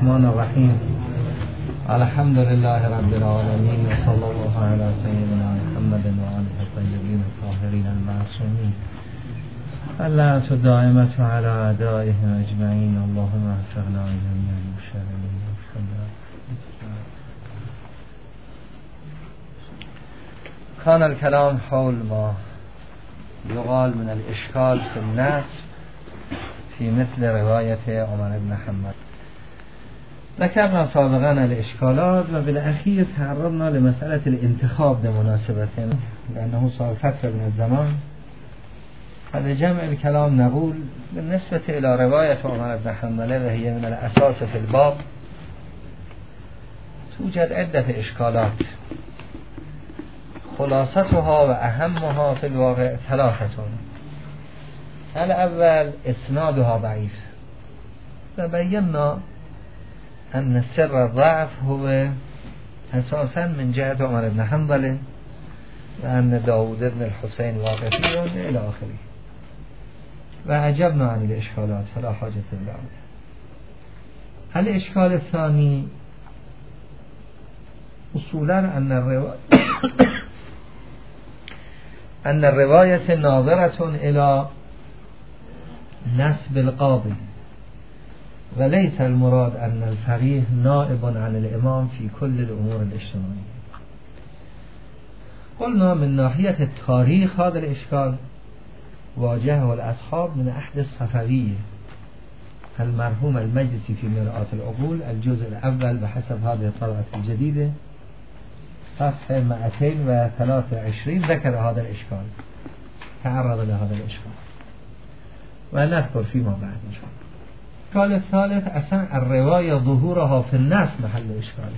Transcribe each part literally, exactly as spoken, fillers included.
الرحمن الرحیم. الحمد لله رب العالمین و صلی الله علی سیدنا محمد و آله الطیبین الطاهرین المعصومین. اللعنة الدائمة على أعدائهم أجمعين. اللهم وفقنا جميعا للشر. كان الكلام حول ما يقال من الإشكال في الناس في مثل رواية عمر بن حماد. ذكرنا سابقا الإشكالات وبالأخير تعرضنا لمسألة الانتخاب لمناسبة، لأنه صار فترة من الزمان. هذا جمع الكلام نقول بالنسبة إلى رواية عمر بن حنظلة وهي من الأساس في الباب توجد عدة إشكالات، خلاصتها وأهمها في الواقع ثلاثة. الأول إسنادها ضعيف، فبينا أن سر الضعف هو أساسا من جهة عمر بن حنظلة وأن داود بن الحسين واقفي إلى آخره، وأجبنا عن الإشكالات فلا حاجة للعود. الإشكال الثاني أصولا أن الرواية أن الرواية ناظرة إلى نسب القاضي، وليس المراد أن الفقيه نائب عن الإمام في كل الأمور الاجتماعية. قلنا من ناحية التاريخ هذا الإشكال واجهه الأصحاب من أحد الصفوية المرحوم المجلسي في مرآة العقول الجزء الأول بحسب هذه الطبعة الجديدة صفحة مئتين وثلاثة وعشرين ذكر هذا الإشكال، تعرض لهذا الإشكال ونذكر فيما بعد إن شاء الله. الإشكال الثالث أصلا الرواية ظهورها في الناس محل إشكال،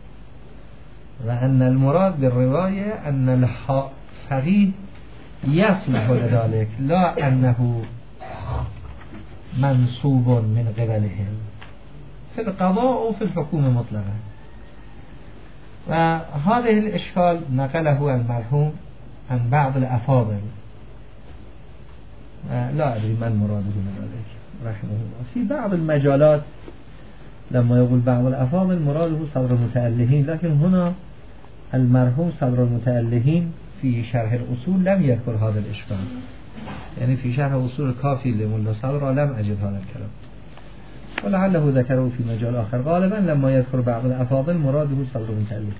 وأن المراد بالرواية أن الفقيه يصلح لذلك لا أنه منصوب من قبلهم في القضاء وفي الحكومة مطلقا. وهذه الإشكال نقله المرحوم عن بعض الأفاضل، لا أدري ما المراد من ذلك رحمه الله. في بعض المجالات لما يقول بعض الأفاضل مراده صدر المتألهين، لكن هنا المرحوم صدر المتألهين في شرح الأصول لم يذكر هذا الإشكال، يعني في شرح أصول الكافي لملا صدر لم أجد هذا الكلام، ولعله ذكره في مجال آخر. غالبا لما يذكر بعض الأفاضل مراده صدر المتألهين.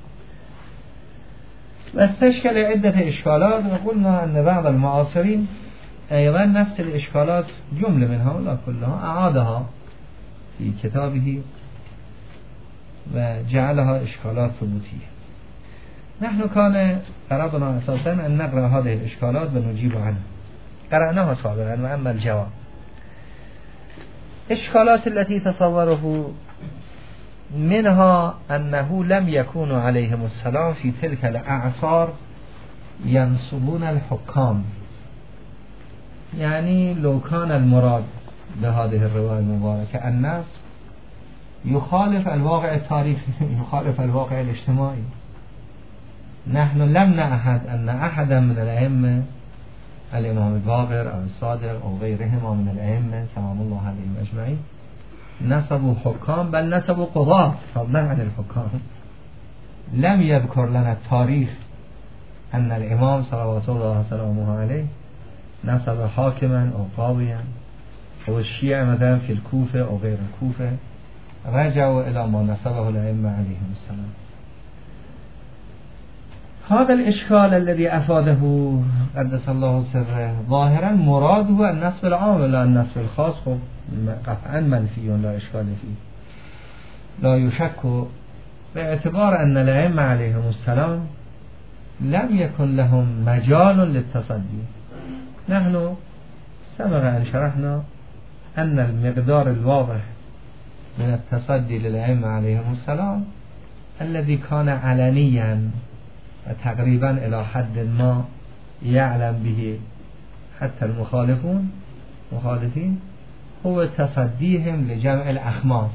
واستشكل عدة إشكالات، وقلنا أن بعض المعاصرين أيضا نفس الإشكالات جملة منها ولا كلها أعادها في كتابه وجعلها إشكالات ثبوتية. نحن كان غرضنا أساسا أن نقرأ هذه الإشكالات ونجيب عنها، قرأناها سابقا. وأما الجواب إشكالات التي تصوره منها أنه لم يكون عليهم السلام في تلك الأعصار ينصبون الحكام، يعني لو كان المراد بهذه الرواية المباركة الناس يخالف الواقع التاريخي يخالف الواقع الاجتماعي. نحن لم نعهد أن أحدا من الأئمة الإمام الباقر أو الصادق أو غيرهما من الأئمة سلام الله عليهم أجمعين نسبوا حكام، بل نسبوا قضاة فضلا عن الحكام. لم يذكر لنا التاريخ أن الإمام صلوات الله وسلامه عليه نسب حاكما أو قاضيا، أو الشيعة مثلا في الكوفة أو غير الكوفة رجعوا إلى ما نسبه الأئمة عليهم السلام. هذا الإشكال الذي أفاده قدس الله سره ظاهرا مراده النسب العام لا النسب الخاص، خب قطعا منفي لا إشكال فيه، لا يشك باعتبار أن الأئمة عليهم السلام لم يكن لهم مجال للتصدي. نحن سبق أن شرحنا أن المقدار الواضح من التصدي للأئمة عليهم السلام الذي كان علنيا تقريبا إلى حد ما يعلم به حتى المخالفون مخالفين هو تصديهم لجمع الأخماس.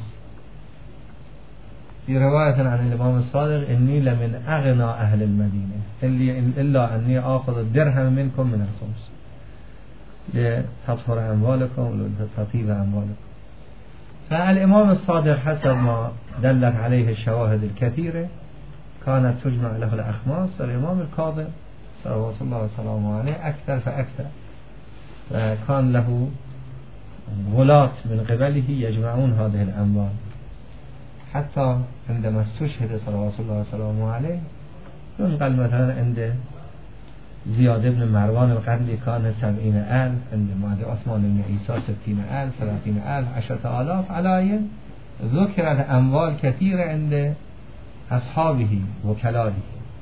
في رواية عن الإمام الصادق إني لمن أغنى أهل المدينة إلا أني آخذ الدرهم منكم من الخمس لتطهر أموالكم ولتطيب أموالكم. فالإمام الصادق حسب ما دلت عليه الشواهد الكثيرة كانت تجمع له الأخماس، والإمام الكاظم صلوات الله وسلامه عليه أكثر فأكثر، وكان له غلاة من قبله يجمعون هذه الأموال، حتى عندما استشهد صلوات الله وسلامه عليه ينقل مثلا عند زياد بن مروان القرني كان سبعين ألف، عند مهدي عثمان بن عيسى ستين ألف، ثلاثين ألف، عشرة آلاف، على ذكرت أموال كثيرة عند أصحابه وكلاله.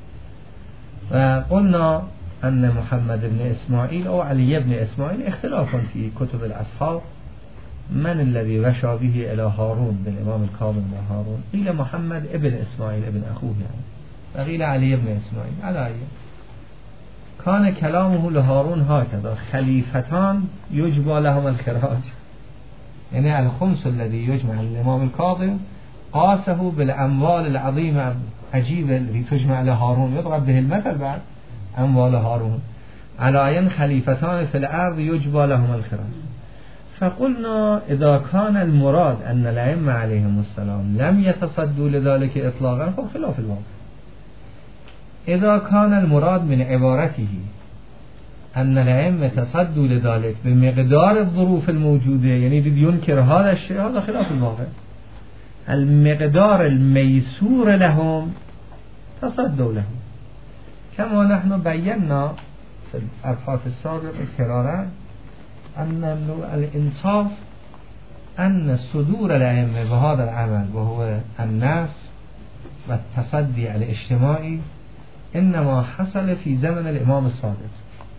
وقلنا أن محمد بن إسماعيل أو علي بن إسماعيل اختلاف في كتب الأصحاب من الذي وشى به إلى هارون بالإمام الكاظم وهارون، قيل محمد ابن إسماعيل ابن أخوه يعني، وقيل علي بن إسماعيل. على كان كلامه لهارون هكذا: خليفتان يجبى لهم الخراج، يعني الخمس الذي يجمع الإمام الكاظم قاسه بالأموال العظيمة عجيبة التي تجمع لهارون، يضرب به المثل بعد أموال هارون على أن خليفتان في الأرض يجبى لهم الخراج. فقلنا إذا كان المراد أن الأئمة عليهم السلام لم يتصدوا لذلك إطلاقا فخلاف الواقع. إذا كان المراد من عبارته أن الأئمة تصدوا لذلك بمقدار الظروف الموجودة، يعني ينكر هذا الشيء، هذا خلاف الواقع. المقدار الميسور لهم تصدوا له، كما نحن بينا في الأبحاث السابقة كرارا أن الإنصاف أن صدور الأئمة بهذا العمل وهو الناس والتصدي الاجتماعي إنما حصل في زمن الإمام الصادق.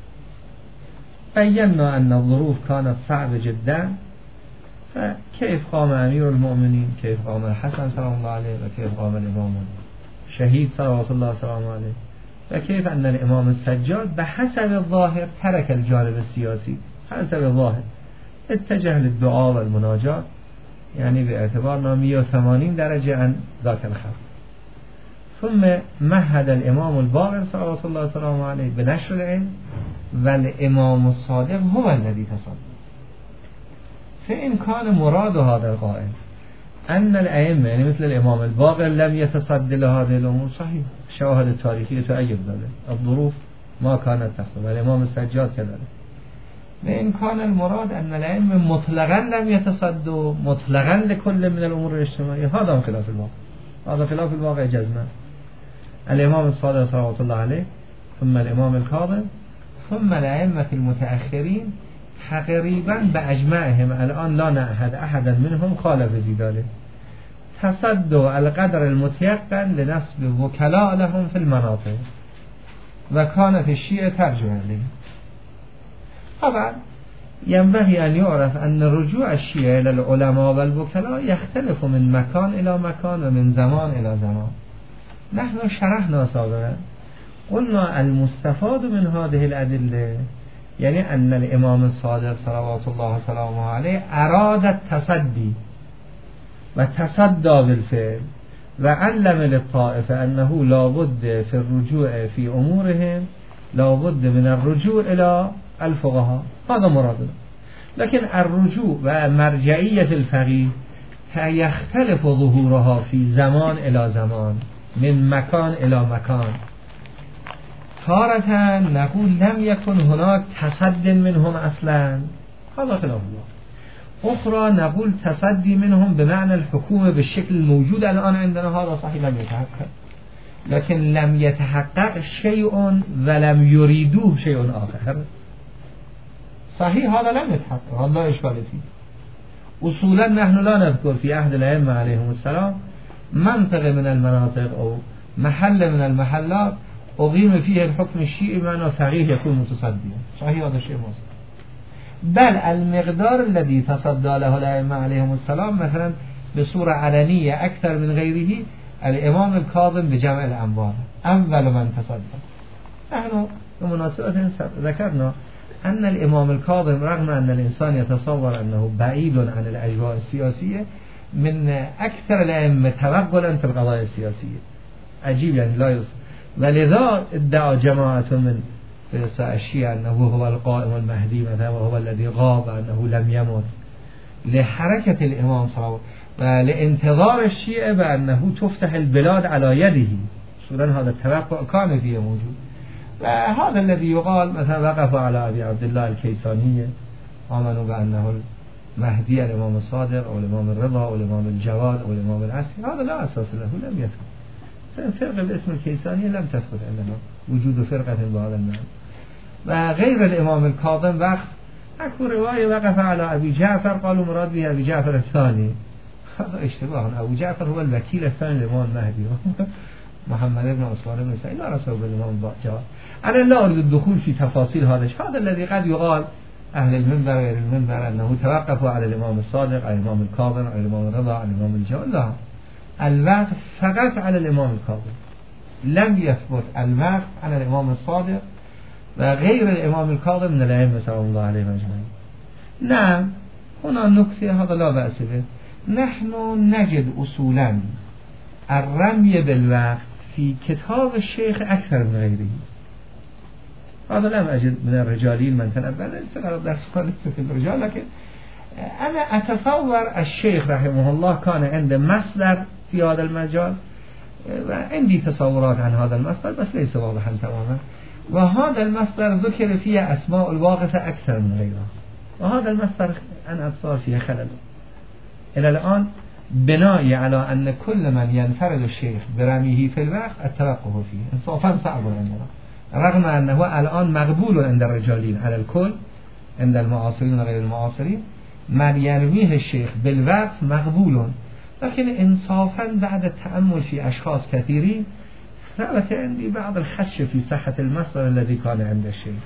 بينا أن الظروف كانت صعبة جدا، فكيف قام أمير المؤمنين، كيف قام الحسن سلام الله عليه، وكيف قام الإمام شهيد صلوات الله وسلامه عليه، وكيف أن الإمام السجاد بحسب الظاهر ترك الجانب السياسي، حسب الظاهر اتجه للدعاء والمناجاة، يعني باعتبارنا مئة وثمانين درجة عن ذاك الخط. ثم مهد الإمام الباقر صلوات الله وسلامه عليه بنشر العلم، والإمام الصادق هو الذي تصدق. فإن كان مراد هذا القائل أن الأئمة يعني مثل الإمام الباقر لم يتصد لهذه الأمور، صحيح، الشواهد التاريخية تؤيد ذلك، الظروف ما كانت تحصل، والإمام السجاد كذلك. وإن كان المراد أن الأئمة مطلقا لم يتصدوا مطلقا لكل من الأمور الاجتماعية، هذا خلاف الواقع، هذا خلاف الواقع جزما. الإمام الصادق صلوات الله عليه، ثم الإمام الكاظم، ثم الأئمة المتأخرين تقريبا بأجمعهم الآن لا نعهد أحدا منهم خالف في ذلك، تصدوا القدر المتيقن لنسب وكلاء لهم في المناطق، وكانت الشيعة ترجع إليه. طبعا ينبغي أن يعرف أن رجوع الشيعة إلى العلماء والوكلاء يختلف من مكان إلى مكان ومن زمان إلى زمان. نحن شرحنا سابقا قلنا المستفاد من هذه الأدلة يعني أن الإمام الصادق صلوات الله وسلامه عليه أراد التصدي وتصدى بالفعل، وعلم للطائفة أنه لا بد في الرجوع في أمورهم، لا بد من الرجوع إلى الفقهاء، هذا مرادنا. لكن الرجوع ومرجعية الفقيه يختلف ظهورها في زمان إلى زمان، من مكان إلى مكان. تارة نقول لم يكن هناك تصد منهم أصلا، هذا خلاف الله. أخرى نقول تصدي منهم بمعنى الحكومة بالشكل الموجود الآن عندنا، هذا صحيح لم يتحقق، لكن لم يتحقق شيء ولم يريدوه شيء آخر، صحيح هذا لم يتحقق، هذا لا إشكال فيه. أصولا نحن لا نذكر في عهد الأئمة عليهم السلام منطقة من المناطق أو محل من المحلات أقيم فيه الحكم الشيعي معنى فقيه يكون متصديا، صحيح هذا شيء مصر. بل المقدار الذي تصدى له الأئمة عليهم السلام مثلا بصورة علنية أكثر من غيره الإمام الكاظم بجمع الأموال أول من تصدى. نحن بمناسبة ذكرنا أن الإمام الكاظم رغم أن الإنسان يتصور أنه بعيد عن الأجواء السياسية من أكثر الأئمة توغلا في القضايا السياسية، عجيب يعني لا يصف. ولذا ادعى جماعة من الشيعة أنه هو القائم المهدي مثلا وهو الذي غاب، أنه لم يمت، لحركة الإمام صلى الله عليه وسلم ولانتظار الشيعة بأنه تفتح البلاد على يده. سورا هذا التوقع كان فيه موجود، وهذا الذي يقال مثلا وقف على أبي عبد الله الكيساني آمنوا بأنه المهدي الإمام الصادق أو الإمام الرضا أو الإمام الجواد أو الإمام العسكري، هذا لا أساس له، لم يثبت. فرقة باسم الكيساني لم تثبت عندنا وجود فرقة بهذا المعنى. وغير الإمام الكاظم وقت اكو رواية وقف على أبي جعفر قالوا مراد به أبي جعفر الثاني، هذا اشتباه. أبو جعفر هو الوكيل الثاني للإمام المهدي محمد بن عثمان بن سعيد لا رسول بالإمام جواد. أنا لا أريد الدخول في تفاصيل هذا. هذا الذي قد يقال أهل المنبر غير المنبر أنه توقفوا على الإمام الصادق على الإمام الكاظم على الإمام الرضا على الإمام الجواد، لا، الوقف فقط على الإمام الكاظم، لم يثبت الوقف على الإمام الصادق وغير الإمام الكاظم من الأئمة صلى الله عليه وسلم. نعم هنا نكتة هذا لا بأس به، نحن نجد أصولا الرمي بالوقف في كتاب الشيخ أكثر من غيره. هذا لم أجد من الرجالين من تنبه ليس درس في الرجال، لكن أنا أتصور الشيخ رحمه الله كان عنده مصدر في هذا المجال وعندي تصورات عن هذا المصدر بس ليس واضحا تماما، وهذا المصدر ذكر فيه أسماء الواقفة أكثر من غيرها، وهذا المصدر أنا أتصور فيه خلل. إلى الآن بناء على أن كل من ينفرد الشيخ برميه في الوقت التوقف فيه انصافا صعب عندنا، رغم أنه الآن مقبول عند الرجالين على الكل، عند المعاصرين وغير المعاصرين من يرميه الشيخ بالوقت مقبول، لكن انصافا بعد التأمل في أشخاص كثيرين ثبت عندي بعض الخدش في صحة المصدر الذي كان عند الشيخ.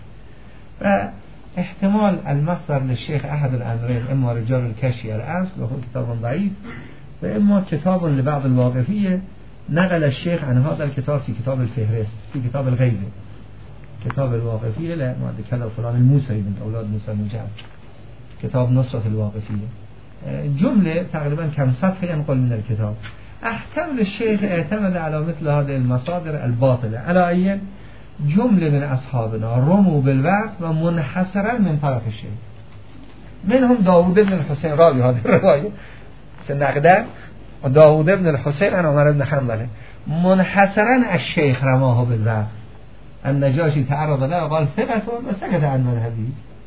فاحتمال المصدر للشيخ أحد الأمرين، إما رجال الكشي الأصل وهو كتاب ضعيف، وإما كتاب لبعض الواقفية نقل الشيخ عن هذا الكتاب في كتاب الفهرست في كتاب الغيبة، كتاب الواقفية لما ذكر فلان الموسى من أولاد موسى بن جعفر، كتاب نصرة الواقفية، جملة تقريبا كم سطر ينقل من الكتاب. أحتمل الشيخ اعتمد على مثل هذه المصادر الباطلة على أي جملة من أصحابنا رموا بالوقت ومنحسرا من طرف الشيخ، منهم داود بن الحسين راوي هذه الرواية سنقدر، وداود بن الحسين عن عمر بن حنبل منحسرا الشيخ رماه بالوقت. النجاشي تعرض له وقال ثقة وسكت عن مذهبه،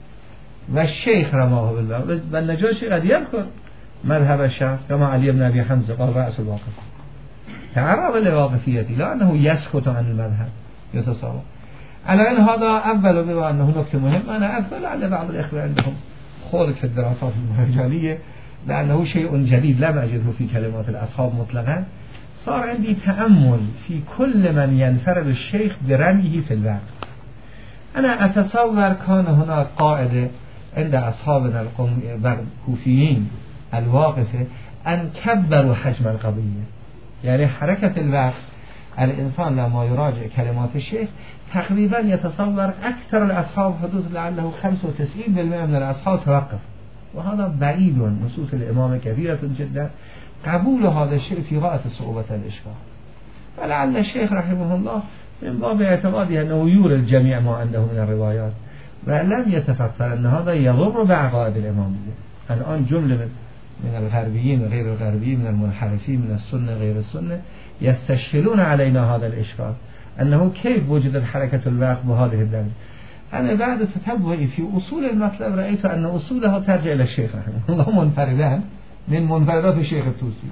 والشيخ رماه بالوقت. والنجاشي قد يذكر مذهب الشخص كما علي بن أبي حمزة قال رأس الواقف تعرض لواقفيته، لا أنه يسكت عن المذهب يتصور. على أن هذا أول بما أنه نقطة مهم، أنا أفضل على بعض الإخوة عندهم خلق في الدراسات المرجعية لأنه شيء جديد لم أجده في كلمات الأصحاب مطلقا. صار عندي تأمل في كل من ينفرد الشيخ برميه في الوقت. أنا أتصور كان هناك قاعدة عند أصحابنا الكوفيين الواقفة أن كبروا حجم القضية، يعني حركة الوقت الإنسان لما يراجع كلمات الشيخ تقريبا يتصور أكثر الأصحاب حدود لعله خمسة وتسعين بالمئة من الأصحاب توقف، وهذا بعيد. نصوص الإمام كثيرة جدا، قبول هذا الشيء في غاية صعوبة الإشكال. فلعل الشيخ رحمه الله من باب اعتقاده أنه يوري الجميع ما عنده من الروايات ولم يتفكر أن هذا يضر بعقائد الإمامية. الآن جملة من الغربيين وغير الغربيين من المنحرفين من السنة غير السنة يستشكلون علينا هذا الإشكال، أنه كيف وجدت حركة الوقت بهذه الدرجة. أنا بعد تتبعي في أصول المطلب رأيت أن أصولها ترجع إلى الشيخ رحمه الله منفردان من منفردات الشيخ الطوسي،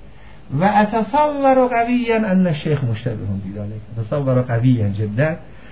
وأتصور قويا أن الشيخ مشتبه في ذلك، أتصور قويا جدا.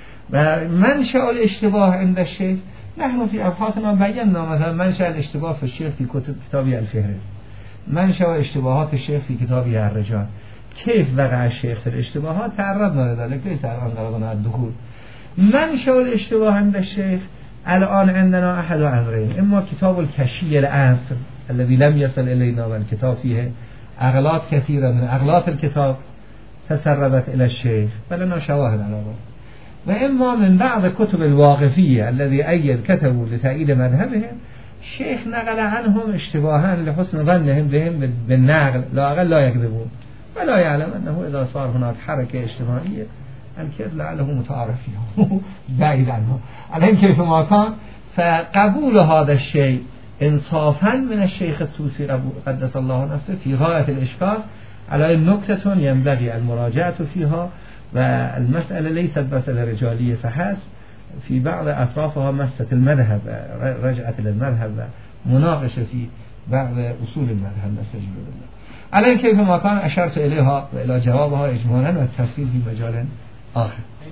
ومنشأ الاشتباه عند الشيخ نحن في أبحاثنا بينا مثلا منشأ الاشتباه في الشيخ في كتب كتابه الفهرست، منشأ اشتباهات الشيخ في كتابه الرجال، كيف وقع الشيخ في الاشتباهات تعرضنا لذلك ليس الآن غرضنا الدخول. منشأ الاشتباه عند الشيخ الآن عندنا أحد أمرين، إما كتاب الكشي العصر الذي لم يصل إلينا والكتاب فيه أغلاط كثيرة من أغلاط الكتاب تسربت إلى الشيخ فلنا شواهد على ذلك، وإما من بعض كتب الواقفية الذي أيد كتبوا لتأييد مذهبهم الشيخ نقل عنهم اشتباها لحسن ظنهم بهم بالنقل لا أقل لا يكذبون، ولا يعلم أنه إذا صار هناك حركة اجتماعية الكذب لعله متعارف فيه بعيد عنه. على كيف ما كان فقبول هذا الشيء انصافا من الشیخ الطوسی قدس الله نفسه فی غایت الاشکال علی نکتة ینبغی المراجعة فیها و المسأله لیست مسأله رجالیه فحسب فی بعض اطرافها مسأله المذهب رجعت للمذهب و مناقشه فی بعض اصول المذهب نستجیب بالله. الان کیف ما کان اشرت الیها و الی جوابها اجمالا و تفصیل فی مجال آخر.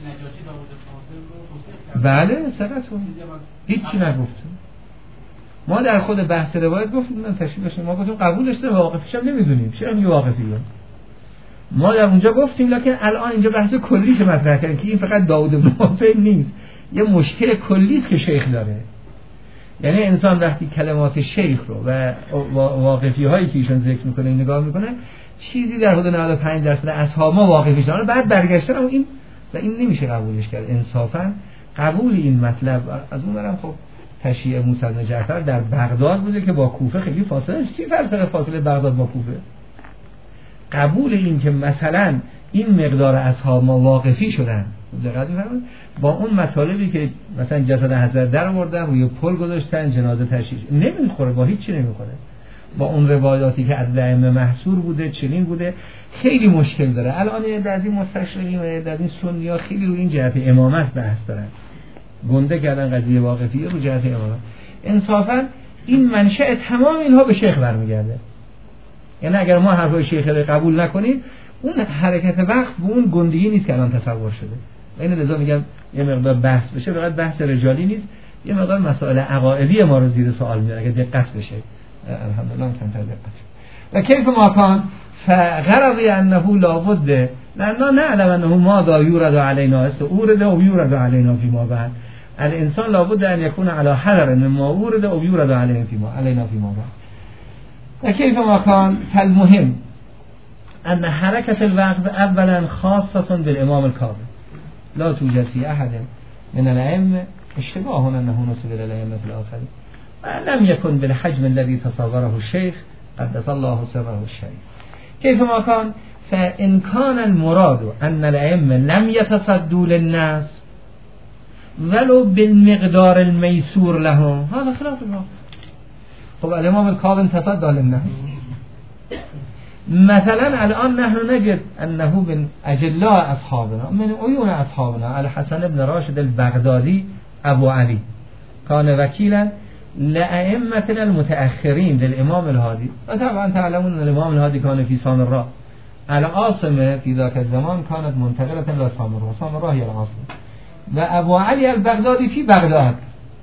بله ثقتون هیچی نگفتم. ما در خود بحث روایت گفتیم من تشریح بشیم ما گفتیم قبولش داره واقفش هم نمیدونیم چرا میگه واقفیه. ما در اونجا گفتیم لکن الان اینجا بحث کلیش مطرح کردیم که این فقط داوود بن حسین نیست، یه مشکل کلی است که شیخ داره. یعنی انسان وقتی کلمات شیخ رو و واقفی هایی که ایشون ذکر میکنه نگاه میکنه چیزی در حدود نود و پنج درصد اصحاب ما واقفیش داره، بعد برگشتن اما این و این نمیشه قبولش کرد. انصافا قبول این مطلب از اون برم خب تشییع موسی بن جعفر در بغداد بوده که با کوفه خیلی فاصله است. چی فرق فاصله بغداد با کوفه؟ قبول این که مثلا این مقدار اصحاب ما واقفی شدن دقت می‌فرمایید با اون مطالبی که مثلا جسد حضرت در آوردن روی پل گذاشتن جنازه تشییع نمیخوره، با هیچ چی نمیخوره. با اون روایاتی که از ائمه محصور بوده چنین بوده خیلی مشکل داره. الان در این مستشرقین و در این سنی‌ها خیلی روی این جهت امامت بحث دارن، گنده کردن قضیه واقفیه رو جهت امامت. انصافا این منشأ تمام اینها به شیخ برمیگرده. یعنی اگر ما حرفای شیخ رو قبول نکنیم اون حرکت وقت به اون گندگی نیست که الان تصور شده. این لذا میگم یه مقدار بحث بشه، فقط بحث رجالی نیست، یه مقدار مسائل عقائدی ما رو زیر سوال میاره اگه دقت بشه. الحمدلله کمتر دقت. و کیف ما کان فغرضی انه لابد لاننا نعلم انه ما دا یورد علینا است اورد و یورد علینا فی ما بعد الانسان لابد ان یکون علی حذر مما اورد و یورد علینا فی ما علینا فی ما بعد. و کیف ما کان فالمهم ان حرکت الوقت اولا خاصه بالامام الكاظم لا توجد في احد من الائمه اشتباه انه نسب الى الائمه الاخرين ولم يكن بالحجم الذي تصوره الشيخ قدس الله سره الشريف. كيف ما كان فإن كان المراد أن الأئمة لم يتصدوا للناس ولو بالمقدار الميسور لهم هذا خلاف الواقع. خب الإمام الكاظم تصدى للناس مثلا الآن نحن نجد أنه من أجلاء أصحابنا من عيون أصحابنا الحسن بن راشد البغدادي أبو علي كان وكيلا لأئمتنا المتأخرين للإمام الهادي. وطبعا تعلمون أن الإمام الهادي كان في سامراء العاصمة في ذاك الزمان كانت منتقلة إلى سامراء سامراء هي العاصمة وأبو علي البغدادي في بغداد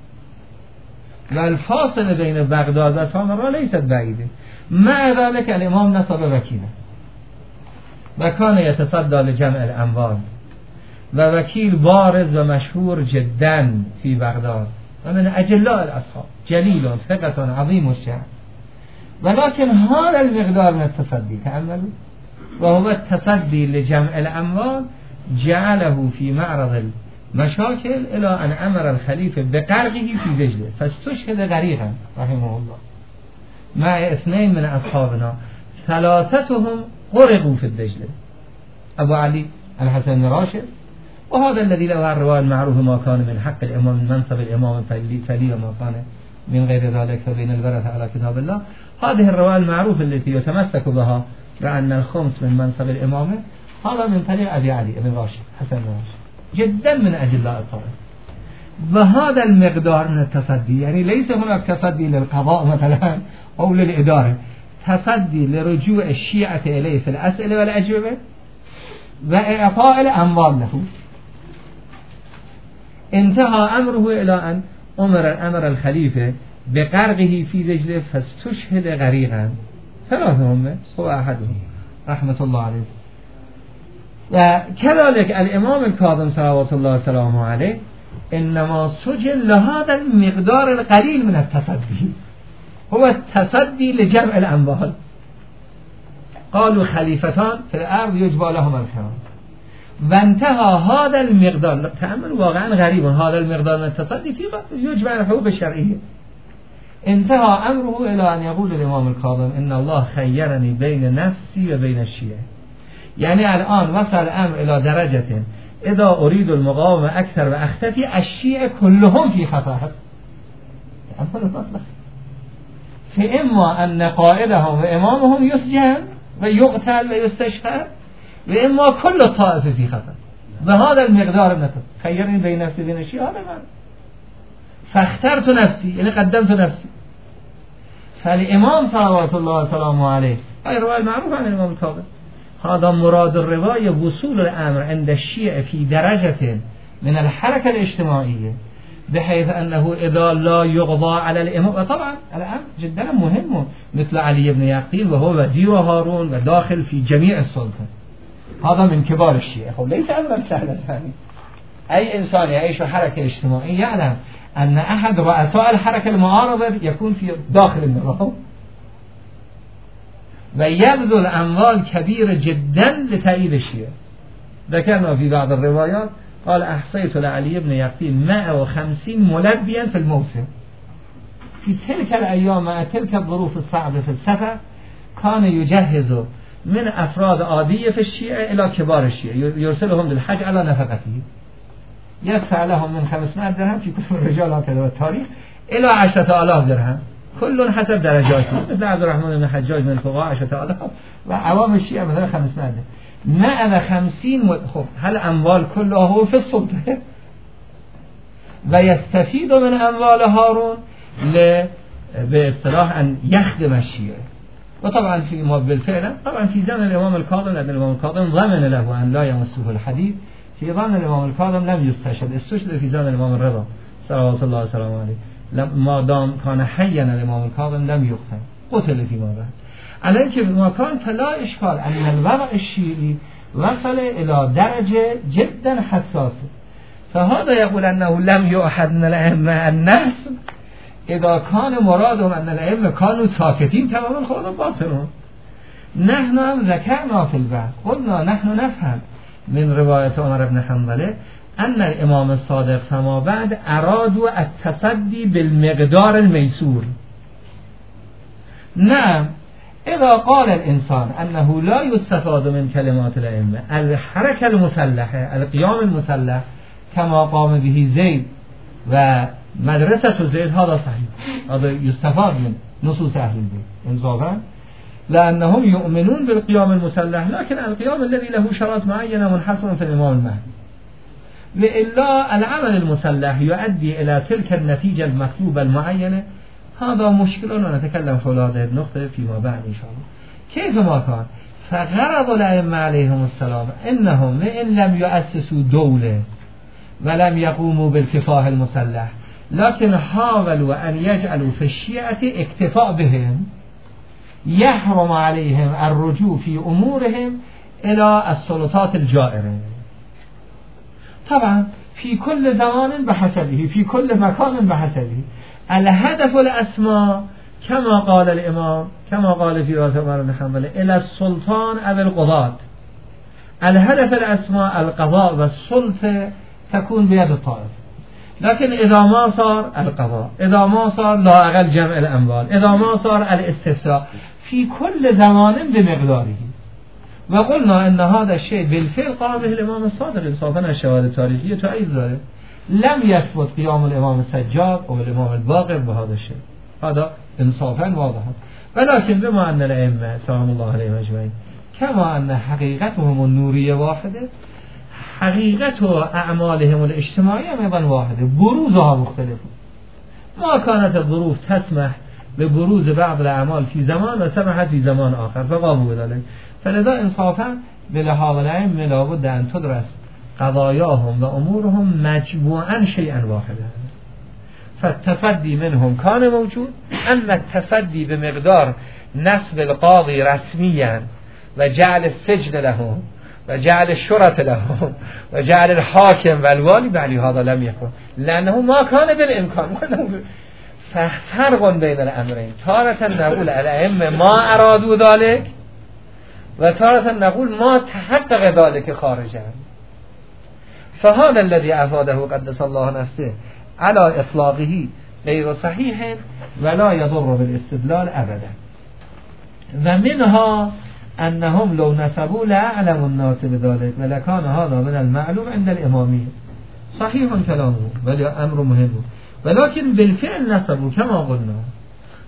والفاصل بين بغداد وسامراء ليست بعيدة. مع ذلك الإمام نصب وكيلا وكان يتصدى لجمع الأموال ووكيل بارز ومشهور جدا في بغداد ومن أجلاء الأصحاب جليل ثقة عظيم الشأن. ولكن هذا المقدار من التصدي تأملوا وهو التصدي لجمع الأموال جعله في معرض المشاكل إلى أن أمر الخليفة بقرقه في دجلة فاستشهد غريقا رحمه الله مع اثنين من أصحابنا ثلاثتهم غرقوا في الدجلة أبو علي الحسن بن راشد وهذا الذي له الرواية المعروف ما كان من حق الإمام من منصب الإمام فلي وما كان من غير ذلك فبين الورثة على كتاب الله. هذه الرواية المعروفة التي يتمسك بها بأن الخمس من منصب الإمامة هذا من طريق أبي علي بن راشد حسن بن راشد جدا من أجلاء الطائفة. وهذا المقدار من التصدي يعني ليس هناك تصدي للقضاء مثلا أو للإدارة، تصدي لرجوع الشيعة إليه في الأسئلة والأجوبة وإعطاء الأموال له. انتهى أمره إلى أن أمر أمر الخليفة بقرقه في دجلة فاستشهد غريقا ثلاثهم هو أحدهم رحمة الله عليه. وكذلك الإمام الكاظم صلوات الله وسلامه عليه إنما سجن لهذا المقدار القليل من التصدي هو التصدي لجمع الأموال. قالوا خليفتان في الأرض يجبى لهم الكرام وانتهى هذا المقدار. تأمل واقعا غريب هذا المقدار من التصدي في يجبى الحقوق الشرعية. انتهى أمره إلى أن يقول الإمام الكاظم إن الله خيرني بين نفسي وبين الشيعة. يعني الآن وصل الأمر إلى درجة إذا أريد المقاومة أكثر وأختفي الشيعة كلهم في خطر. تأمل المطلق فاما ان قائدهم و امامهم یسجن و یقتل و یستشهد و اما کل طائفه فی خطر به هذا المقدار نتو خیرنی بین نفسی بین شیعه من فاخترت نفسی یعنی قدمت نفسی. فالامام صلوات الله وسلامه علیه ای روایت معروف عن الامام الكاظم هذا مراد الرواية وصول الأمر عند الشيعة في درجة من الحركة الاجتماعية بحيث أنه إذا لا يقضى على الإمام وطبعا الأمر جدا مهم مثل علي بن يقطين وهو وزير هارون وداخل في جميع السلطة هذا من كبار الشيعة خب ليس أمرا سهلا ثاني أي إنسان يعيش حركة اجتماعية يعلم أن أحد رؤساء الحركة المعارضة يكون في داخل النظام و یبذل اموال کبیر جدا لتأیید الشیعه. ذكرنا في بعض الروايات قال احصيت لعلي بن يقطين مائة وخمسين ملبيا في الموسم في تلك الايام مع تلك الظروف الصعبة في السفر كان يجهز من افراد عادية في الشيعة الى كبار الشيعة يرسلهم للحج على نفقته يدفع لهم من خمسمائة درهم في كتب الرجال هكذا والتاريخ الى عشرة آلاف درهم كل حسب درجاته مثل عبد الرحمن بن حجاج من فقهاء عشرة آلاف و عوام الشیعه مثلا خمسمائة مائة وخمسين مل... خب هل اموال كلها في السلطه و يستفيد من اموال هارون ل به اصطلاح ان يخدم الشيعه و طبعا في ما بالفعل طبعا في زمن الامام الكاظم لأن الامام الكاظم ضمن له ان لا يمسه الحديد في زمن الامام الكاظم لم يستشهد استشهد في زمن الامام الرضا صلوات الله وسلامه عليه ما دام كان حيا الامام الكاظم لم يقتل قتل فيما بعد على که ما كان فلا اشكال ان الوضع الشيعي وصل الى درجه جدا حساسه فهذا يقول انه لم يؤحد من الائمه النصب اذا كان مرادهم ان الائمه كانوا ساكتين تماما خود باطلون. نحن هم ذكرنا في البحث قلنا نحن نفهم من روايه عمر بن حنظله أن الإمام الصادق فما بعد أرادوا التصدي بالمقدار الميسور. نعم إذا قال الإنسان أنه لا يستفاد من كلمات الأئمة الحركة المسلحة القيام المسلح كما قام به زيد ومدرسة زيد هذا صحيح هذا يستفاد من نصوص أهل البيت إنصافا لأنهم يؤمنون بالقيام المسلح لكن القيام الذي له شرائط معينة منحصر في الإمام المهدي وإلا العمل المسلح يؤدي إلى تلك النتيجة المطلوبة المعينة هذا مشكل ونتكلم حول هذه النقطة فيما بعد إن شاء الله. كيف ما كان فغرض الأئمة عليهم السلام إنهم إن لم يؤسسوا دولة ولم يقوموا بالكفاح المسلح لكن حاولوا أن يجعلوا في الشيعة اكتفاء بهم يحرم عليهم الرجوع في أمورهم إلى السلطات الجائرة طبعا في كل زمان بحسبه في كل مكان بحسبه. الهدف الأسماء كما قال الإمام كما قال في رواية عمر بن حنبل إلى السلطان أو القضاة الهدف الأسماء القضاء والسلطة تكون بيد الطائف لكن إذا ما صار القضاء إذا ما صار لا أقل جمع الأموال إذا ما صار الاستفتاء في كل زمان بمقداره. وقلنا ان هذا الشيء بالفعل قام به الامام الصادق انصافا الشواهد التاريخيه تؤيد ذلك لم يثبت قيام الامام السجاد او الامام الباقر بهذا الشيء هذا انصافا واضح ولكن بما ان الائمه سلام الله عليهم اجمعين كما ان حقيقتهم النوريه واحده حقیقت و اعمالهم الاجتماعیه ايضا واحده بروزها مختلفه ما كانت الظروف تسمح ببروز بعض الاعمال في زمان و سمحت في زمان آخر فقاموا بذلك فلذا انصافا بلحاظ الائمه لابد ان تدرس قضاياهم و امورهم مجموعا شيئا واحدا فالتفدي منهم كان موجود اما التفدي بمقدار نصب القاضي رسميا و جعل السجن لهم و جعل الشرطة لهم و جعل الحاكم والوالي بلی هذا لم يكن لانه ما كان بالامكان. ففرق بين الامرين تارة نقول الائمه ما ارادوا ذلك و تارة نقول ما تحقق ذلك خارجا. فهذا الذي افاده قدس الله نفسه على اطلاقه غير صحيح ولا يضر بالاستدلال ابدا. و منها انهم لو نسبوا لاعلم الناس بذلك ولكان هذا من المعلوم عند الامامية صحيح كلامه ولی امر مهم ولكن بالفعل نسبوا كما قلنا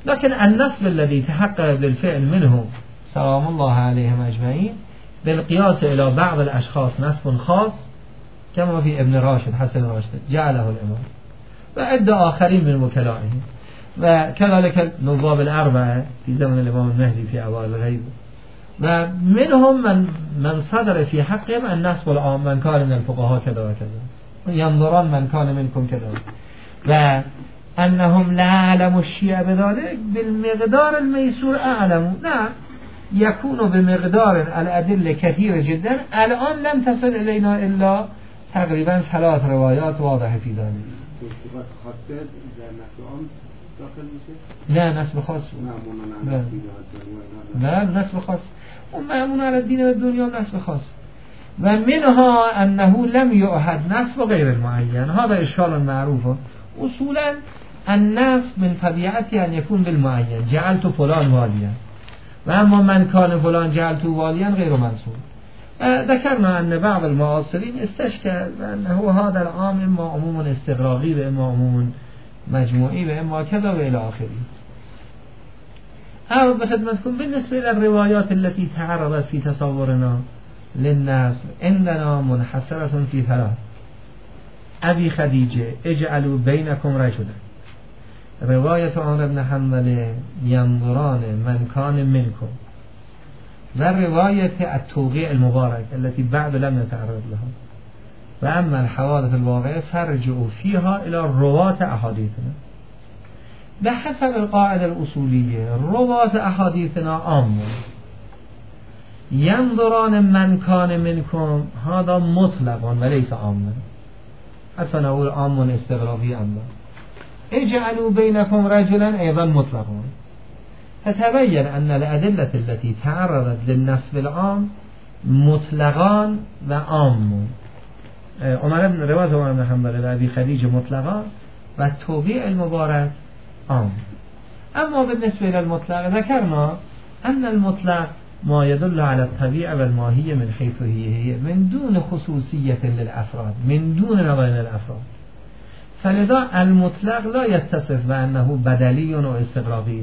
لكن النسب الذي تحقق بالفعل منهم سلام الله عليهم أجمعين بالقياس إلى بعض الأشخاص نسب خاص كما في ابن راشد حسن راشد جعله الإمام وعدة آخرين من وكلائه، وكذلك النواب الأربعة في زمن الإمام المهدي في أوائل الغيب، ومنهم من من صدر في حقهم النسب العام من كان من الفقهاء كذا وكذا ينظران من كان منكم كذا، وأنهم لا يعلم الشيعة بذلك بالمقدار الميسور أعلموا، لا يكون بمقدار الأدلة كثيرة جدا. الآن لم تصل إلينا إلا تقريبا ثلاث روايات واضحة في ذلك. لا نسب خاص، لا نسب خاص ومأمون على الدين والدنيا نسب خاص، ومنها أنه لم يؤهد نسب غير المعين. هذا إشكال معروف. أصولا النسب من طبيعته أن يكون بالمعين، جعلت فلان واليا، وأما من كان فلان جعلت واليا غير منصوب. ذكرنا أن بعض المعاصرين استشكل أنه هذا العام إما عموم استغراقي وإما عموم مجموعي وإما كذا وإلى آخره. أو بخدمتكم بالنسبة إلى الروايات التي تعرضت في تصورنا للناس عندنا منحصرة في ثلاث: أبي خديجة اجعلوا بينكم رجلا، رواية عمر بن حنبل ينظران من كان منكم، ورواية التوقيع المبارك التي بعد لم نتعرض لها. وأما الحوادث الواقعة فارجعوا فيها إلى رواة أحاديثنا. بحسب القاعدة الأصولية رواة أحاديثنا عام، ينظران من كان منكم هذا مطلق وليس عاما، حتى نقول عام استغراقي عام. اجعلوا بينكم رجلا أيضا مطلق. فتبين أن الأدلة التي تعرضت للنسب العام مطلقان وعام. عمر بن رواية عمر بن حنبل أبي خديجة مطلقان و التوقيع المبارك عام. أما بالنسبة إلى المطلق ذكرنا أن المطلق ما يدل على الطبيعة والماهية من حيث هي هي من دون خصوصية للأفراد، من دون نظر للأفراد. فلذا المطلق لا يتصف بأنه بدلي أو استغراقي.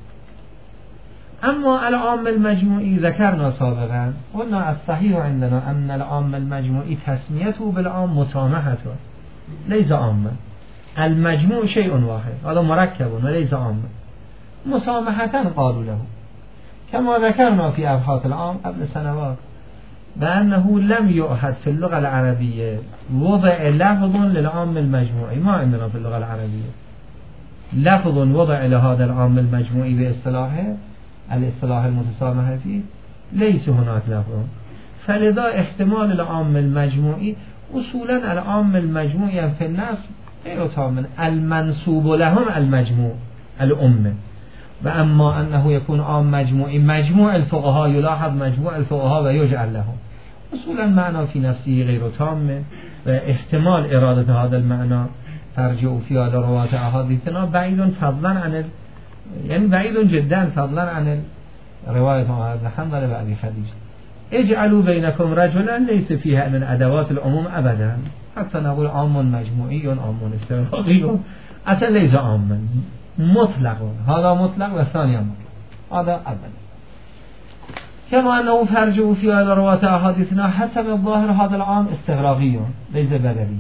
أما العام المجموعي ذكرنا سابقا قلنا الصحيح عندنا أن العام المجموعي تسميته بالعام مسامحته ليس عاما. المجموع شيء واحد، هذا مركب وليس عاما، مسامحة قالوا له، كما ذكرنا في أبحاث العام قبل سنوات بأنه لم يؤهد في اللغة العربية وضع لفظ للعام المجموعي. ما عندنا في اللغة العربية لفظ وضع لهذا العام المجموعي باصطلاحه الاصطلاح المتسامح فيه، ليس هناك لفظ. فلذا احتمال العام المجموعي أصولا العام المجموعي في الناس غير تام، المنسوب لهم المجموع الأمة، وأما أنه يكون عام مجموعي مجموع الفقهاء يلاحظ مجموع الفقهاء ويجعل لهم، أصولا معنى في نفسه غير تام، واحتمال إرادة هذا المعنى ترجع في هذا رواة أحاديثنا بعيد فضلا عن ال... يعني بعيد جدا فضلا عن رواية عمر بن حنبل وأبي خديجة. اجعلوا بينكم رجلا ليس فيها من أدوات العموم أبدا، حتى نقول عام مجموعي عام استغراقي، أصلا ليس عاما، مطلق، هذا مطلق والثاني مطلق، هذا أبدا. كما أنه فرجوا في هذا رواة أحاديثنا حسب الظاهر هذا العام استغراقي ليس بدلي.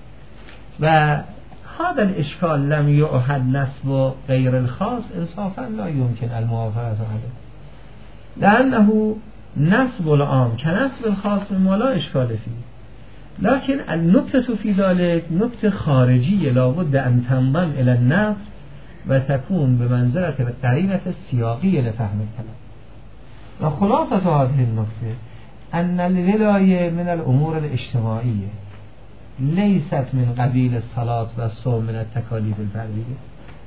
وهذا الإشكال لم يؤهد نسب غير الخاص إنصافا لا يمكن الموافقة عليه، لأنه نسب العام كنسب الخاص مما لا إشكال فيه، لكن النكتة في ذلك نكتة خارجية لابد أن تنضم إلى النسب وتكون بمنزلة القرينة السياقية لفهم الكلام. وخلاصة هذه النكتة أن الولاية من الأمور الاجتماعية ليست من قبيل الصلاة والصوم من التكاليف الفردية،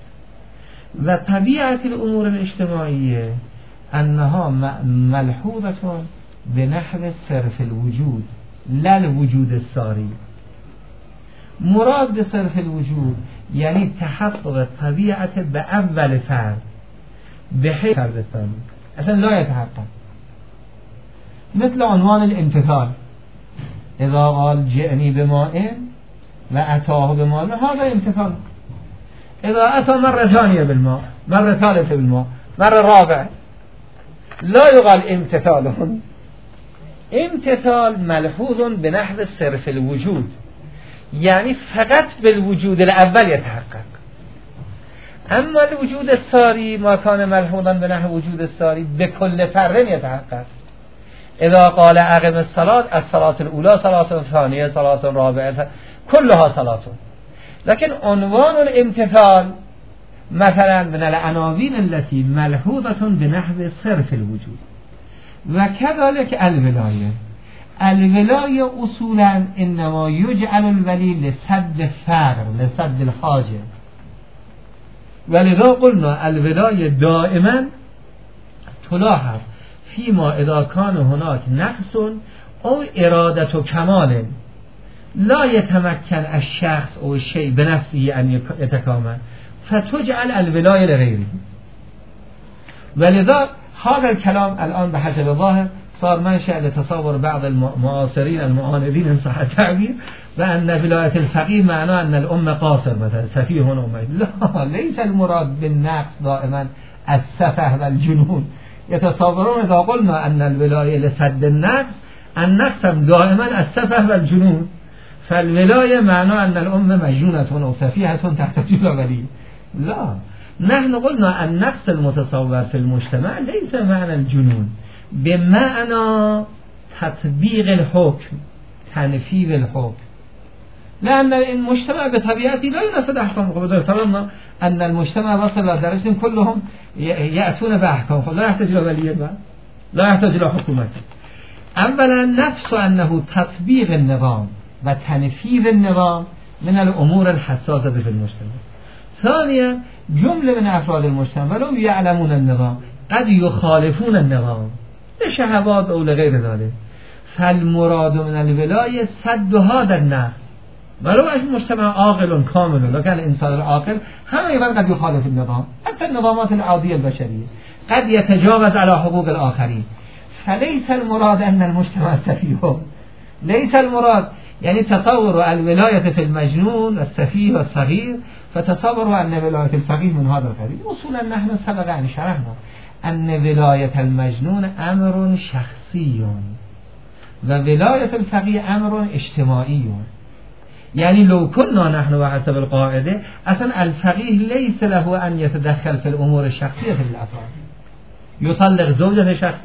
وطبيعة الأمور الاجتماعية أنها ملحوظة بنحو صرف الوجود لا الوجود الساري. مراد بصرف الوجود يعني تحقق الطبيعة بأول فرد بحيث فرد الثاني أصلا لا يتحقق، مثل عنوان الامتثال، إذا قال جئني بماء وأتاه بماء هذا امتثال، إذا أتى مرة ثانية بالماء مرة ثالثة بالماء، مرة رابعة. لا يقال امتثال. امتثال ملحوظ بنحو صرف الوجود، یعنی فقط بالوجود الاول يتحقق. اما الوجود الساری ما كان ملحوظا بنحو وجود الساری بكل فرد يتحقق. اذا قال اقم الصلاة، الصلاة الاولى صلاة ثانية صلاة رابعة كلها صلاة. لكن عنوان الامتثال مثلا من العناوين التي ملحوظة بنحو صرف الوجود. وكذلك الولاية، الولاية اصولا انما يجعل الولي لسد الفقر لسد الحاجة، ولذا قلنا الولاية دائما تلاحظ فيما اذا كان هناك نقص او ارادة كمال لا يتمكن الشخص او الشيء بنفسه ان يتكامل فتجعل الولاية لغيره. ولذا هذا الكلام الآن بحسب الظاهر صار منشأ لتصور بعض المعاصرين المعاندين إن صح التعبير بأن ولاية الفقيه معناه أن الأمة قاصر مثلا سفيه أمة. لا، ليس المراد بالنقص دائما السفه والجنون. يتصورون إذا قلنا أن الولاية لسد النقص، النقص دائما السفه والجنون، فالولاية معناه أن الأمة مجنونة أو سفيهة تحتاج إلى ولي. لا، نحن قلنا النقص المتصور في المجتمع ليس معنى الجنون، بمعنى تطبيق الحكم، تنفيذ الحكم، لأن المجتمع بطبيعته لا ينفذ أحكام. خب فرضنا أن المجتمع وصل إلى درجة كلهم يأتون بأحكام، لا يحتاج إلى ولي، لا يحتاج إلى حكومة. أولا نفس أنه تطبيق النظام و تنفيذ النظام من الأمور الحساسة في المجتمع. ثانيا جمله من افراد المجتمع ولو يعلمون النظام قد يخالفون النظام لشهوات او لغير ذلك، فالمراد من الولاية سد هذا النقص. ولو المجتمع عاقل كامل، لكن الانسان العاقل هم ايضا قد يخالف النظام، حتى النظامات العادية البشرية قد يتجاوز على حقوق الآخرين. فليس المراد ان المجتمع سفيه، ليس المراد يعني تصور الولاية في المجنون السفيه والصغير، فتصوروا أن ولاية الفقيه من هذا القبيل. اصولا نحن سبق أن شرحنا أن ولاية المجنون أمر شخصي و ولاية الفقيه أمر اجتماعي. يعني لو كنا نحن وحسب القاعدة أصلا الفقيه ليس له أن يتدخل في الأمور الشخصية في الأفراد، يطلق زوجة شخص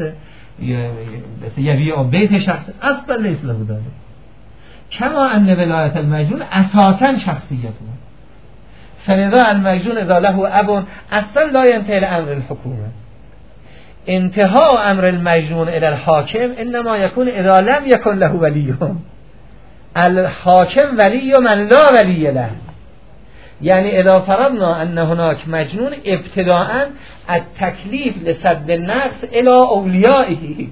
يبيع بيت شخص، أصلا ليس له ذلك. كما أن ولاية المجنون أساسا شخصيته، فلذا المجنون إذا له أب أصلا لا ينتهي لأمر الحكومة. انتهاء أمر المجنون إلى الحاكم إنما يكون إذا لم يكن له ولي. الحاكم ولي من لا ولي له. يعني إذا فرضنا أن هناك مجنون ابتداء التكليف لسد النقص إلى أوليائه،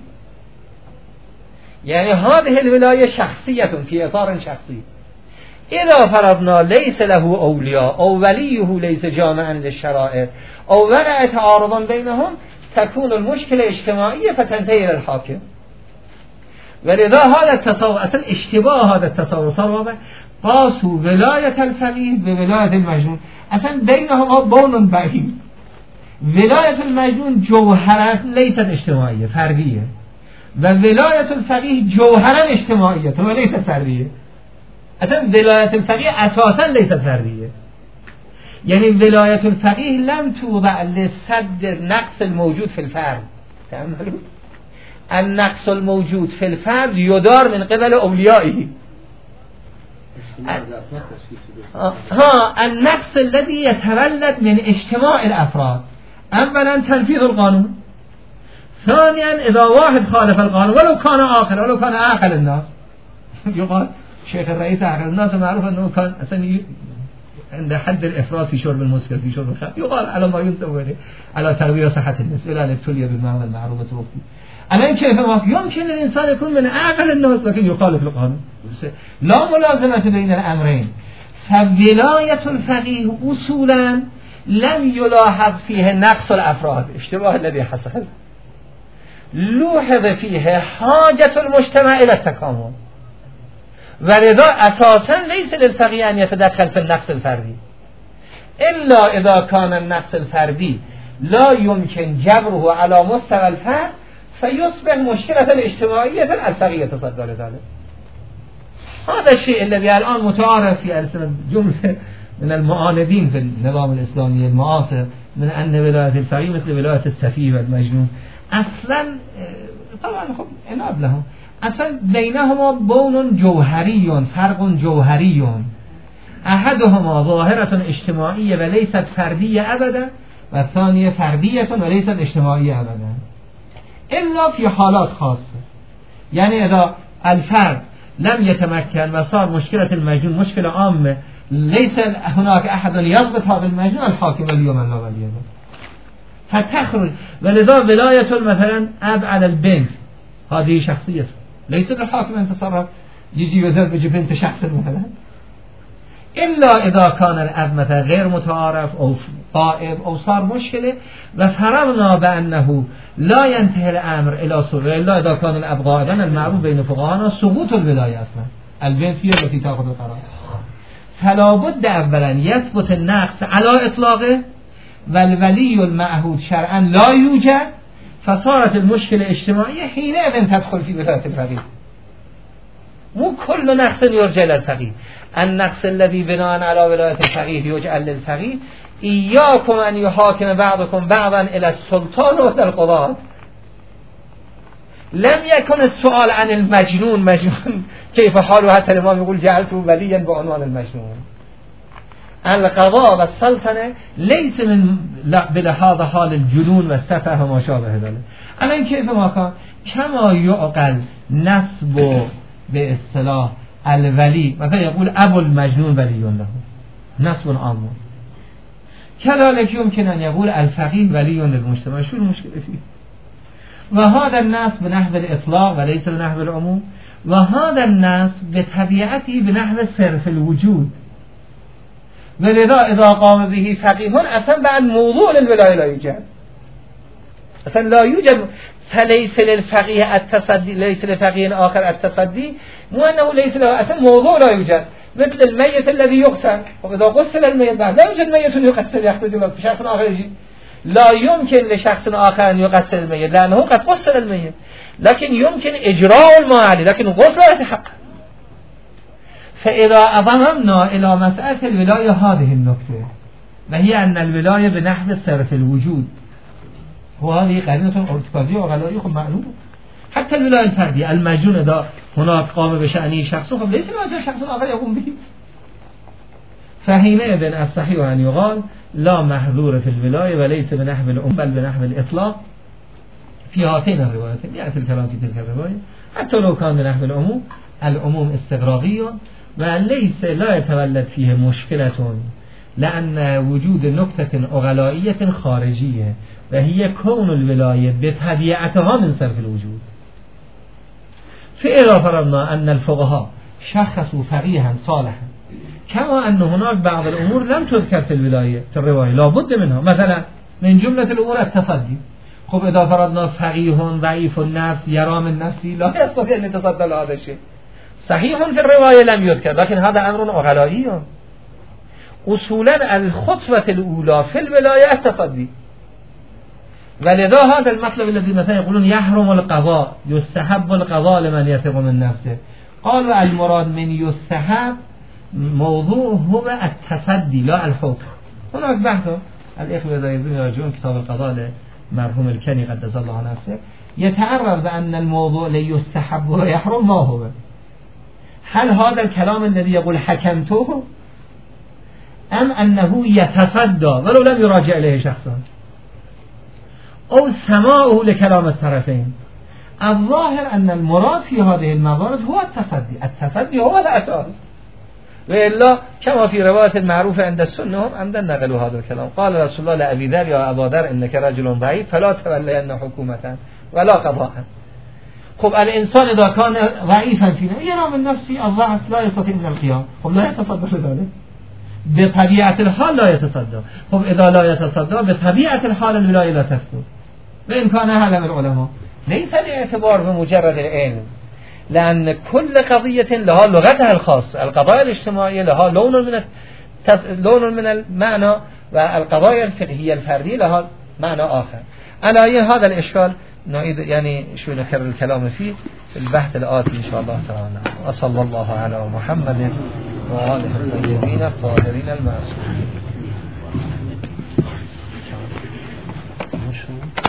يعني هذه الولاية شخصية في إطار شخصي. إذا فرضنا ليس له أولياء أو وليه ليس جامعا للشرائع أو وقع تعارضا بينهم تكون المشكلة اجتماعية فتنتهي إلى الحاكم. ولذا هذا التصور أصلا اشتباه، هذا التصور صار واضح. قاسوا ولاية الفقيه بولاية المجنون، أصلا بينهما بون بعيد. ولاية المجنون جوهرا ليست اجتماعية فردية، و ولاية الفقيه جوهرا اجتماعية وليست فردية. اصلا ولاية الفقيه اساسا ليست فردية، يعني ولاية الفقيه لم توضع لسد النقص الموجود في الفرد. تأملوا النقص الموجود في الفرد يدار من قبل أوليائه. ها النقص الذي يتولد من اجتماع الأفراد. أولا تنفيذ القانون، ثانيا إذا واحد خالف القانون ولو كان عاقل ولو كان عاقل الناس، يقال شيخ الرئيس عاقل الناس معروف أنه كان أصلا عند حد الإفراط في شرب المسكر في شرب الخمر، يقال على ما ينسب عليه على تربية صحة الناس إلى أن ابتلي بالمعنى المعروف التوفي. الآن كيف ما يمكن الإنسان يكون من عاقل الناس لكن يخالف القانون؟ لا ملازمة بين الأمرين. فولاية الفقيه أصولا لم يلاحظ فيه نقص الأفراد، اشتباه الذي حصل، لوحظ فيه حاجة المجتمع إلى التكامل، ولذا أساسا ليس للفقيه أن يتدخل في النقص الفردي. الا اذا كان النقص الفردی لا يمكن جبره على مستوى الفرد فيصبح مشكلة اجتماعية الفقيه تصدر ذلك. هذا الشيء الذي الآن متعارف في ألسنة جملة من المعاندين في النظام الإسلامي المعاصر من أن ولاية الفقيه مثل ولاية السفيه والمجنون. اصلا طبعا خب عناد لهم، اصلا بينهما بون جوهري، فرق جوهري، احدهما ظاهرة اجتماعية وليست فردية ابدا، والثانية فردية وليست اجتماعية ابدا، الا في حالات خاصة. يعني اذا الفرد لم يتمكن وصار مشكلة المجنون مشكلة عامة، ليس هناك احد يضبط هذا المجنون، الحاكم اليوم لا ولي له، فتخرج. ولذا ولاية مثلا اب على البنت هذه شخصية، ليس الحاكم ان يتصرف يجي يذهب يجي بنت شخص مثلا، الا اذا كان الاب مثلا غير متعارف او غائب او صار مشكله وفرضنا بانه لا ينتهي الامر الى سوء، الا اذا كان الاب غائبا المعروف بين فقهاءنا سقوط الولايه اصلا، البنت هي التي تاخذ القرار. فلا بد اولا يثبت النقص على اطلاقه والولي المعهود شرعا لا يوجد، فصارت المشكله اجتماعيه، حينئذ تدخل في ولايه الفقيه. مو كل نقص يرجع للفقيه، النقص الذي بناء على ولاية الفقيه يجعل للفقيه. إياكم أن يحاكم بعضكم بعضا إلى السلطان وإلى القضاة. لم يكن السؤال عن المجنون مجنون كيف حاله، حتى الإمام يقول جعلته وليا بعنوان المجنون. القضاء والسلطنة ليس من بلحاظ حال الجنون والسفه وما شابه ذلك. الان كيف ما كان كما يعقل نسب به اصطلاح الولی، مثلا يقول ابو المجنون ولی له نسب عام، كذلك يمكن ان يقول الفقيه ولی للمجتمع. شو المشكله فيه؟ وهذا الناس بنحو الاطلاق وليس بنحو العموم، وهذا الناس بطبيعته بنحو صرف الوجود. ولذا اذا قام به فقيه اصلا بعد موضوع للولايه لا يوجد، اصلا لا يوجد. فليس للفقيه التصدي، ليس للفقيه آخر التصدي، مو أنه ليس له أصلا موضوع لا يوجد. مثل الميت الذي يغسل، وإذا غسل الميت بعد لا يوجد ميت يغسل يحتاج إلى شخص آخر يجي، لا يمكن لشخص آخر أن يغسل الميت لأنه قد غسل الميت، لكن يمكن إجراء المعالي، لكن غسل لا يتحقق. فإذا أضممنا إلى مسألة الولاية هذه النكتة، وهي أن الولاية بنحو صرف الوجود، وهذه قرينة ارتكازية وغلائية خب معلوم. حتى الولاية الفردية، المجنون إذا هناك قام بشأنه شخص خب ليس لازم شخص آخر يقوم به. فحينئذ الصحيح أن يقال لا محظور في الولاية وليس بنحو العموم بل بنحو الإطلاق في هاتين الروايتين. يأتي الكلام في تلك الرواية حتى لو كان بنحو العموم، العموم استغراقية وليس لا يتولد فيه مشكلة، لأن وجود نكتة أغلائية خارجية وهي كون الولاية بطبيعتها من صرف الوجود. فإذا فرضنا أن الفقهاء شخصوا فقيها صالحا، كما أن هناك بعض الأمور لم تذكر في الولاية في الرواية لا بد منها، مثلا من جملة الأمور التصدي. خب إذا فرضنا فقيه ضعيف النفس يرى من نفسه لا يستطيع أن يتصدى لهذا الشيء، صحيح في الرواية لم يذكر، لكن هذا أمر أغلائي. أصولا الخطوة الأولى في الولاية التصدي، ولذا هذا المطلب الذي مثلا يقولون يحرم القضاء، يستحب القضاء لمن يثق من نفسه، قالوا المراد من يستحب موضوع هو التصدي لا الحكم. هناك بحث الإخوة إذا يرجعون كتاب القضاء لمرحوم الكني قدس الله نفسه يتعرض بأن الموضوع ليستحب ويحرم ما هو. هل هذا الكلام الذي يقول حكمته أم أنه يتصدى ولو لم يراجع إليه شخصا، أو سماعه لكلام الطرفين؟ الظاهر أن المراد في هذه الموارد هو التصدي، التصدي هو الأساس. وإلا كما في رواية المعروفة عند السنة هم عمدا نقلوا هذا الكلام. قال رسول الله لأبي ذر يا أبا ذر إنك رجل ضعيف فلا تولين حكومة ولا قضاء. خب الإنسان إذا كان ضعيفا فينا يرى من نفسه الضعف لا يستطيع من القيام، خب لا يتصدى لذلك بطبيعة الحال لا يتصدى. خب إذا لا يتصدى بطبيعة الحال الولاية لا تثبت، وإن كان أعلم العلماء. ليس الاعتبار بمجرد العلم، لأن كل قضية لها لغتها الخاصة. القضايا الاجتماعية لها لون من لون من المعنى والقضايا الفقهية الفردية لها معنى آخر. على هذا الإشكال نعيد يعني شو نكرر الكلام فيه في البحث الآتي إن شاء الله تعالى. وصلى الله على محمد وآله الطيبين الطاهرين المعصومين.